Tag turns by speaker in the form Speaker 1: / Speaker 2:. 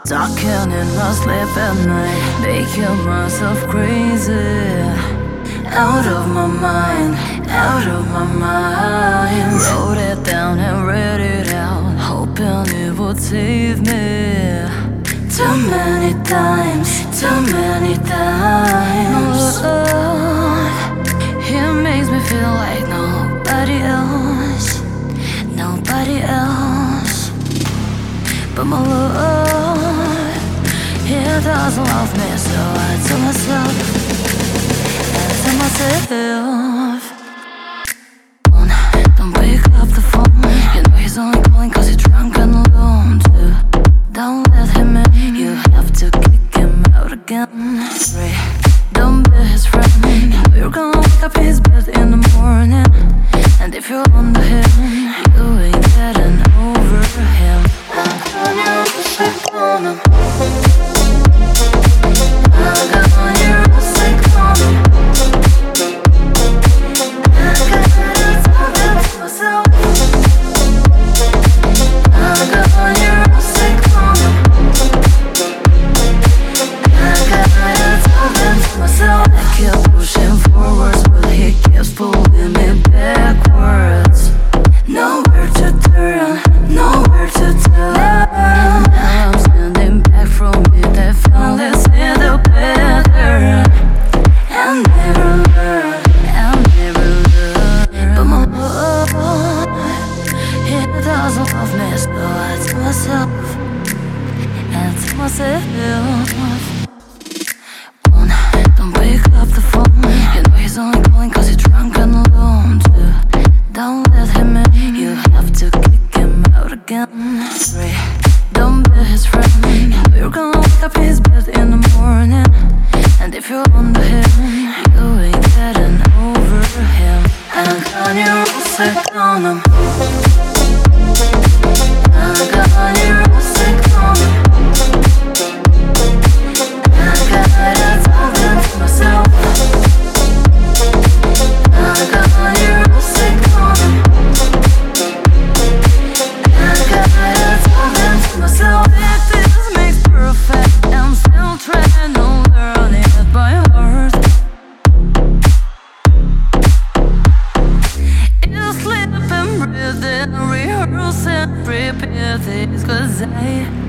Speaker 1: Talking in my sleep at night, making myself crazy. Out of my mind, out of my mind. Wrote it down and read it out, hoping it would save me. Too many times, too many times. It makes me feel like nobody else, nobody else but my love. He doesn't love me, so I tell myself, don't pick up the phone. You know he's only calling cause he's drunk and alone too. Don't let him in, you have to kick him out again. 3, don't be his friend. You know you're gonna wake up in his bed in the morning, and if you're under him, you ain't getting over him. I'm gonna sick on him. I'm gonna sick on him. I keep pushing forwards, but he keeps pulling me backwards. Nowhere to turn, nowhere to turn. Now I'm standing back from it, I finally see the better. And never learn, and never learn. But my love, he doesn't love me, so I tell myself, and tell myself. Don't pick up the phone. You know he's only calling cause he's drunk and alone too. Don't let him in, you have to kick him out again. 3, don't be his friend. You know you're gonna wake up in his bed in the morning, and if you're under him, you ain't getting over him. I'm gonna sick on him. I'm gonna sick on him. I gotta tell them to myself. I gotta sick on him. I gotta tell them to myself. Practice makes perfect, I'm still trying to learn it by heart. You sleep and breathe and rehearse and prepare things, cause I